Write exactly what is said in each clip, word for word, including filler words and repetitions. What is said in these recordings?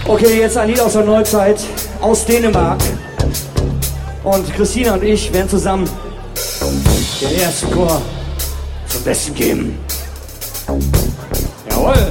Okay, jetzt ein Lied aus der Neuzeit, aus Dänemark. Und Christina und ich werden zusammen den ersten Chor zum Besten geben. Jawohl!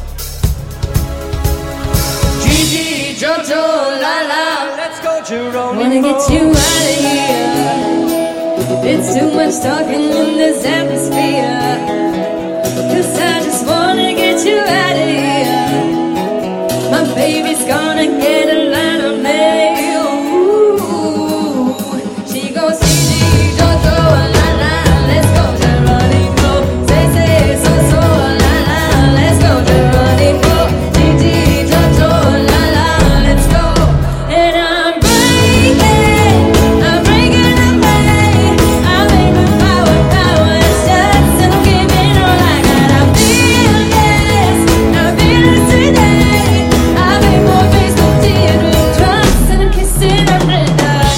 Gigi, Jojo, la la, let's go Geronimo. Wanna get you out of here. It's too much talking in this atmosphere. Cause I just wanna get you out of here. My baby's gonna get a line of mail. Ooh, she goes, Gigi, Jojo, la la, let's go Geronimo. Say, say, so, so, la la, let's go Geronimo. Gigi, Jojo, la la, let's go. And I'm breaking, I'm breaking away. I'm aiming power, power shots, and I'm giving all I got. I feel this, I feel this today. I make more Facebook teardrop drops, and I'm kissing under the dark.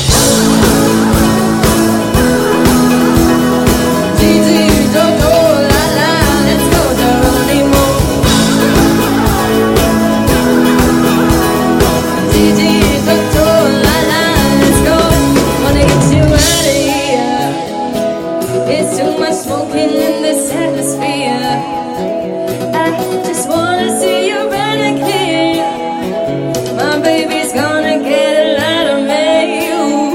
Gigi, Jojo, la la, let's go Geronimo. Gigi, Jojo, la la, let's go. Wanna get you out of here. It's too much smoking in this atmosphere. I just wanna see you running clear. My baby's gonna get a lot of me.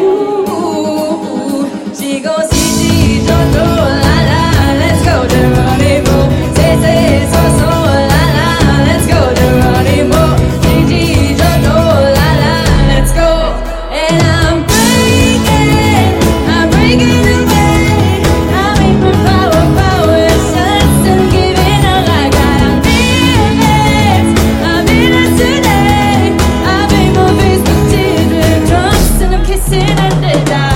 Ooh, she goes, Gigi, Jojo, la la, let's go Geronimo. Say, say, so, so, la la, let's go Geronimo. Gigi, Jojo, la la, let's go. And I'm breaking, I'm breaking away. I make my power, power shots, and giving all I got. I'm feeling this, I'm feeling today. I make more Facebook teardrop drops, and I'm kissing under the dark.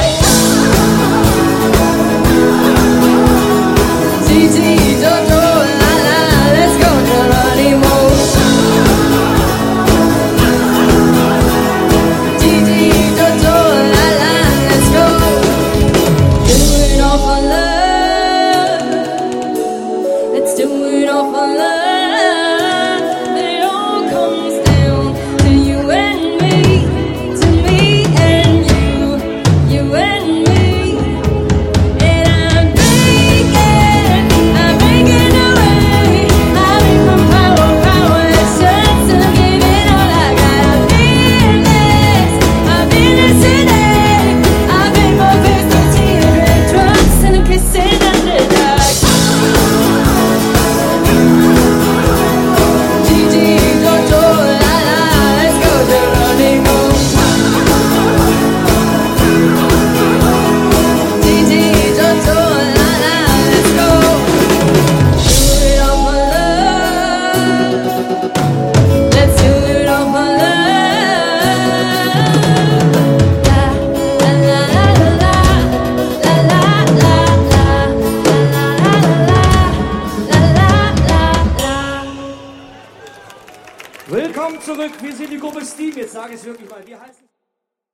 Gigi, Jojo, la la, let's go Geronimo. Gigi, Jojo, la la, let's go. Do it all for love. Let's do it all for love. It all comes down to you and me, to me and you, you and me. And I'm breaking, I'm breaking away. I make my power, power shots, and I'm giving all I got. I feel this, I feel this today. I make more Facebook teardrop drops, and I'm kissing under the dark. Gigi, Jojo, la la, let's go Geronimo. Gigi, Jojo, la la, let's go. Do it all for love. Let's do it all for love. La la la la la, la la la la, la la la la, la la la. Willkommen zurück, wir sind die Gruppe Steam. Jetzt sage ich es wirklich mal. Wir heißen